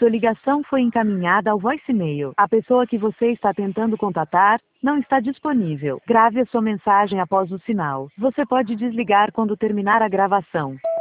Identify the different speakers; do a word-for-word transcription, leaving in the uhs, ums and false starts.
Speaker 1: Sua ligação foi encaminhada ao voicemail. A pessoa que você está tentando contatar não está disponível. Grave a sua mensagem após o sinal. Você pode desligar quando terminar a gravação.